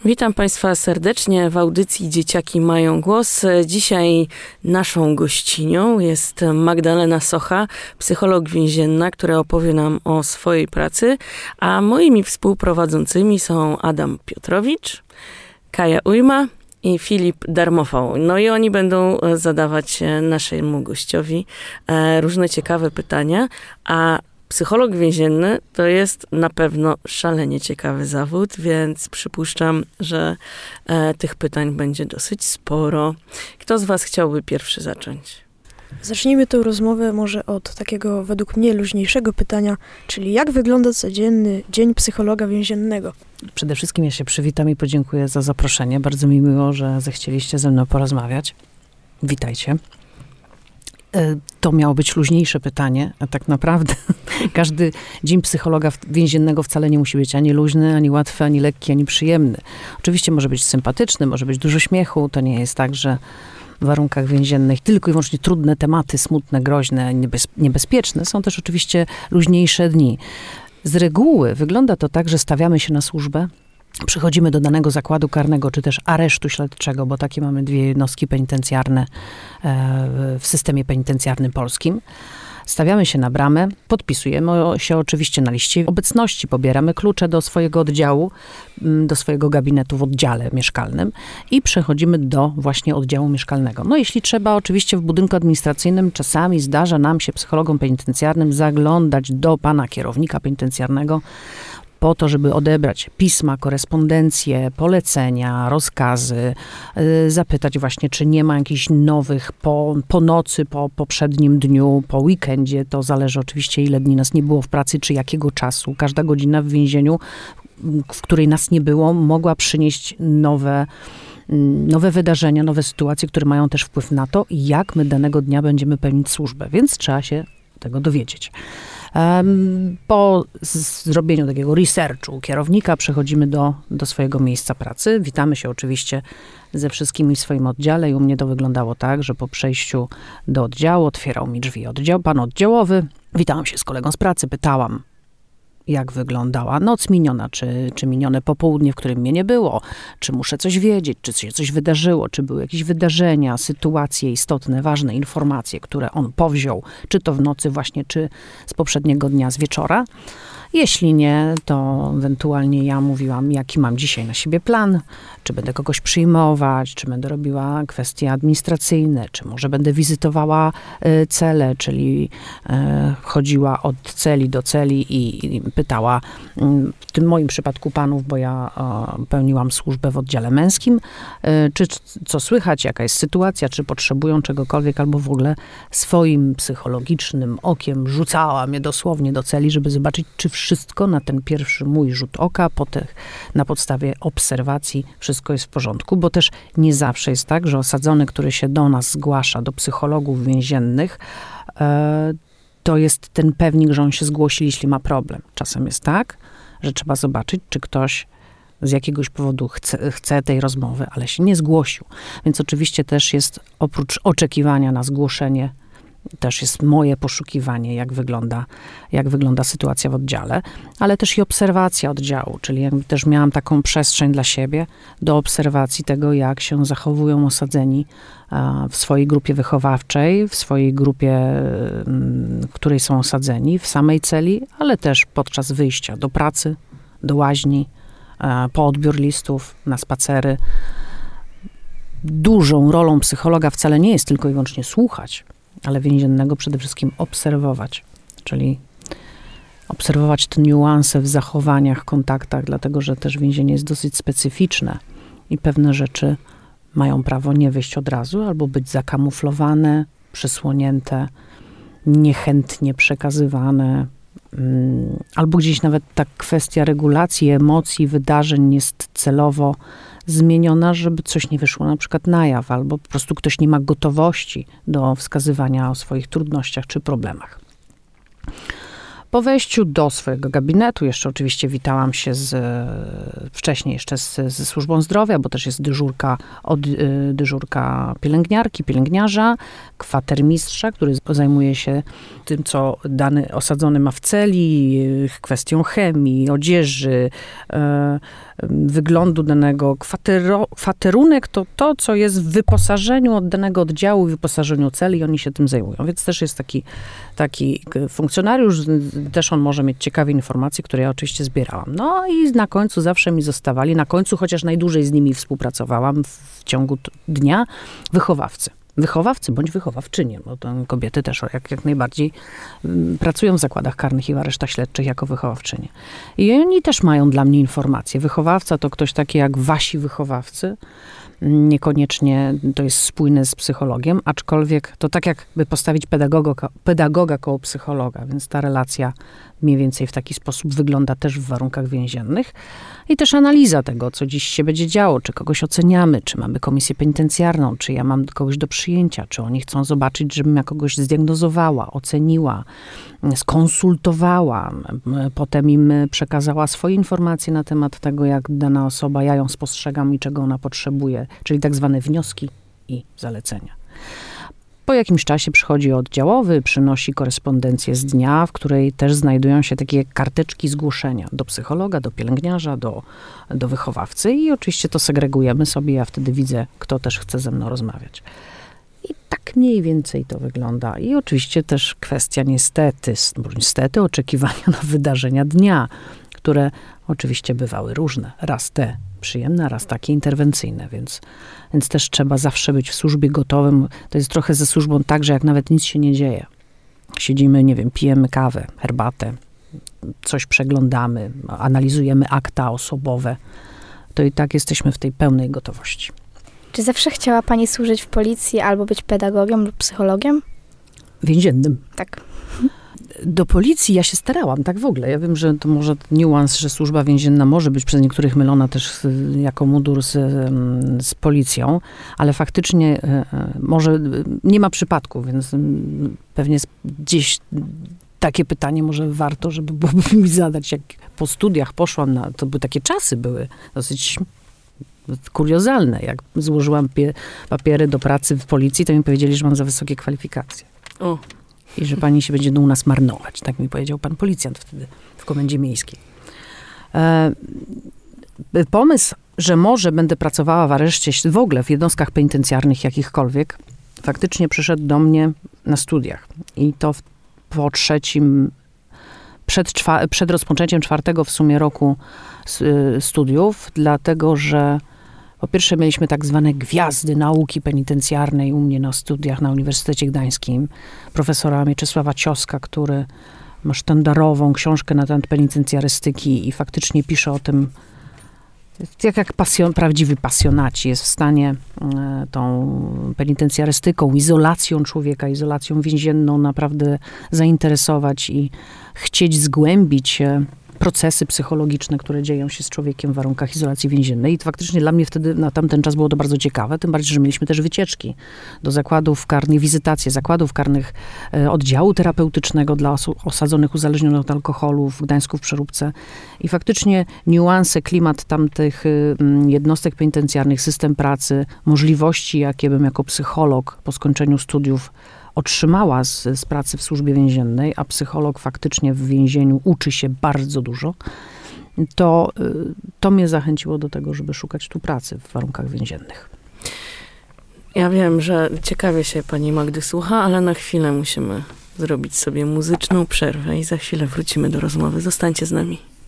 Witam Państwa serdecznie w audycji Dzieciaki mają głos. Dzisiaj naszą gościnią jest Magdalena Socha, psycholog więzienna, która opowie nam o swojej pracy, a moimi współprowadzącymi są Adam Piotrowicz, Kaja Ujma i Filip Darmochał. No i oni będą zadawać naszemu gościowi różne ciekawe pytania, a psycholog więzienny to jest na pewno szalenie ciekawy zawód, więc przypuszczam, że tych pytań będzie dosyć sporo. Kto z was chciałby pierwszy zacząć? Zacznijmy tę rozmowę może od takiego według mnie luźniejszego pytania, czyli jak wygląda codzienny dzień psychologa więziennego? Przede wszystkim ja się przywitam i podziękuję za zaproszenie. Bardzo mi miło, że zechcieliście ze mną porozmawiać. Witajcie. To miało być luźniejsze pytanie, a tak naprawdę każdy dzień psychologa więziennego wcale nie musi być ani luźny, ani łatwy, ani lekki, ani przyjemny. Oczywiście może być sympatyczny, może być dużo śmiechu. To nie jest tak, że w warunkach więziennych tylko i wyłącznie trudne tematy, smutne, groźne, niebezpieczne. Są też oczywiście luźniejsze dni. Z reguły wygląda to tak, że stawiamy się na służbę, przychodzimy do danego zakładu karnego, czy też aresztu śledczego, bo takie mamy dwie jednostki penitencjarne w systemie penitencjarnym polskim. Stawiamy się na bramę, podpisujemy się oczywiście na liście obecności, pobieramy klucze do swojego oddziału, do swojego gabinetu w oddziale mieszkalnym i przechodzimy do właśnie oddziału mieszkalnego. No jeśli trzeba, oczywiście w budynku administracyjnym czasami zdarza nam się psychologom penitencjarnym zaglądać do pana kierownika penitencjarnego, po to, żeby odebrać pisma, korespondencje, polecenia, rozkazy, zapytać właśnie, czy nie ma jakichś nowych po nocy, po poprzednim dniu, po weekendzie. To zależy oczywiście, ile dni nas nie było w pracy, czy jakiego czasu. Każda godzina w więzieniu, w której nas nie było, mogła przynieść nowe wydarzenia, nowe sytuacje, które mają też wpływ na to, jak my danego dnia będziemy pełnić służbę. Więc trzeba się tego dowiedzieć. Po zrobieniu takiego researchu kierownika przechodzimy do swojego miejsca pracy. Witamy się oczywiście ze wszystkimi w swoim oddziale i u mnie to wyglądało tak, że po przejściu do oddziału otwierał mi drzwi pan oddziałowy. Witałam się z kolegą z pracy, pytałam, jak wyglądała noc miniona, czy minione popołudnie, w którym mnie nie było, czy muszę coś wiedzieć, czy się coś wydarzyło, czy były jakieś wydarzenia, sytuacje istotne, ważne informacje, które on powziął, czy to w nocy właśnie, czy z poprzedniego dnia, z wieczora. Jeśli nie, to ewentualnie ja mówiłam, jaki mam dzisiaj na siebie plan, czy będę kogoś przyjmować, czy będę robiła kwestie administracyjne, czy może będę wizytowała cele, czyli chodziła od celi do celi i pytała, w tym moim przypadku panów, bo ja pełniłam służbę w oddziale męskim, czy co słychać, jaka jest sytuacja, czy potrzebują czegokolwiek, albo w ogóle swoim psychologicznym okiem rzucała mnie dosłownie do celi, żeby zobaczyć, czy wszystko na ten pierwszy mój rzut oka, na podstawie obserwacji wszystko jest w porządku, bo też nie zawsze jest tak, że osadzony, który się do nas zgłasza, do psychologów więziennych, to jest ten pewnik, że on się zgłosi, jeśli ma problem. Czasem jest tak, że trzeba zobaczyć, czy ktoś z jakiegoś powodu chce tej rozmowy, ale się nie zgłosił. Więc oczywiście też jest, oprócz oczekiwania na zgłoszenie, też jest moje poszukiwanie, jak wygląda sytuacja w oddziale, ale też i obserwacja oddziału, czyli jakby też miałam taką przestrzeń dla siebie do obserwacji tego, jak się zachowują osadzeni w swojej grupie wychowawczej, w swojej grupie, w której są osadzeni, w samej celi, ale też podczas wyjścia do pracy, do łaźni, po odbiór listów, na spacery. Dużą rolą psychologa wcale nie jest tylko i wyłącznie słuchać, ale więziennego przede wszystkim obserwować, czyli obserwować te niuanse w zachowaniach, kontaktach, dlatego że też więzienie jest dosyć specyficzne i pewne rzeczy mają prawo nie wyjść od razu, albo być zakamuflowane, przysłonięte, niechętnie przekazywane, albo gdzieś nawet ta kwestia regulacji emocji, wydarzeń jest celowo zmieniona, żeby coś nie wyszło na przykład na jaw, albo po prostu ktoś nie ma gotowości do wskazywania o swoich trudnościach czy problemach. Po wejściu do swojego gabinetu, jeszcze oczywiście witałam się wcześniej jeszcze ze służbą zdrowia, bo też jest dyżurka pielęgniarki, pielęgniarza, kwatermistrza, który zajmuje się tym, co dany osadzony ma w celi, kwestią chemii, odzieży, wyglądu danego. Kwaterunek to to, co jest w wyposażeniu od danego oddziału, w wyposażeniu celi i oni się tym zajmują. Więc też jest taki funkcjonariusz, też on może mieć ciekawe informacje, które ja oczywiście zbierałam. No i na końcu zawsze mi zostawali, chociaż najdłużej z nimi współpracowałam w ciągu dnia, wychowawcy bądź wychowawczynie, bo to kobiety też jak najbardziej pracują w zakładach karnych i w aresztach śledczych jako wychowawczynie. I oni też mają dla mnie informacje. Wychowawca to ktoś taki jak wasi wychowawcy, niekoniecznie to jest spójne z psychologiem, aczkolwiek to tak jakby postawić pedagoga koło psychologa, więc ta relacja mniej więcej w taki sposób wygląda też w warunkach więziennych. I też analiza tego, co dziś się będzie działo, czy kogoś oceniamy, czy mamy komisję penitencjarną, czy ja mam kogoś do przyjęcia, czy oni chcą zobaczyć, żebym ja kogoś zdiagnozowała, oceniła, skonsultowała, potem im przekazała swoje informacje na temat tego, jak dana osoba, ja ją spostrzegam i czego ona potrzebuje, czyli tak zwane wnioski i zalecenia. Po jakimś czasie przychodzi oddziałowy, przynosi korespondencję z dnia, w której też znajdują się takie karteczki zgłoszenia do psychologa, do pielęgniarza, do wychowawcy i oczywiście to segregujemy sobie, ja wtedy widzę, kto też chce ze mną rozmawiać. I tak mniej więcej to wygląda. I oczywiście też kwestia niestety oczekiwania na wydarzenia dnia, które oczywiście bywały różne. Raz te przyjemne, raz takie interwencyjne, więc też trzeba zawsze być w służbie gotowym. To jest trochę ze służbą tak, że jak nawet nic się nie dzieje. Siedzimy, nie wiem, pijemy kawę, herbatę, coś przeglądamy, analizujemy akta osobowe, to i tak jesteśmy w tej pełnej gotowości. Czy zawsze chciała pani służyć w policji albo być pedagogiem lub psychologiem? Więziennym. Tak. Do policji ja się starałam, tak w ogóle. Ja wiem, że to może niuans, że służba więzienna może być przez niektórych mylona też jako mundur z policją, ale faktycznie może nie ma przypadku, więc pewnie gdzieś takie pytanie może warto, żeby byłoby mi zadać, jak po studiach poszłam to by takie czasy były dosyć kuriozalne. Jak złożyłam papiery do pracy w policji, to mi powiedzieli, że mam za wysokie kwalifikacje. O. I że pani się będzie u nas marnować. Tak mi powiedział pan policjant wtedy w komendzie miejskiej. Pomysł, że może będę pracowała w areszcie, w ogóle w jednostkach penitencjarnych jakichkolwiek, faktycznie przyszedł do mnie na studiach. I to po trzecim, przed rozpoczęciem 4. w sumie roku studiów, dlatego że po pierwsze mieliśmy tak zwane gwiazdy nauki penitencjarnej u mnie na studiach na Uniwersytecie Gdańskim. Profesora Mieczysława Cioska, który ma sztandarową książkę na temat penitencjarystyki i faktycznie pisze o tym, jak prawdziwy pasjonaci jest w stanie tą penitencjarystyką, izolacją człowieka, izolacją więzienną naprawdę zainteresować i chcieć zgłębić procesy psychologiczne, które dzieją się z człowiekiem w warunkach izolacji więziennej. I to faktycznie dla mnie wtedy, na tamten czas było to bardzo ciekawe, tym bardziej, że mieliśmy też wycieczki do zakładów karnych, wizytacje zakładów karnych, oddziału terapeutycznego dla osób osadzonych, uzależnionych od alkoholu w Gdańsku, w Przeróbce. I faktycznie niuanse, klimat tamtych jednostek penitencjarnych, system pracy, możliwości, jakie bym jako psycholog po skończeniu studiów otrzymała z pracy w służbie więziennej, a psycholog faktycznie w więzieniu uczy się bardzo dużo, to mnie zachęciło do tego, żeby szukać tu pracy w warunkach więziennych. Ja wiem, że ciekawie się pani Magdy słucha, ale na chwilę musimy zrobić sobie muzyczną przerwę i za chwilę wrócimy do rozmowy. Zostańcie z nami.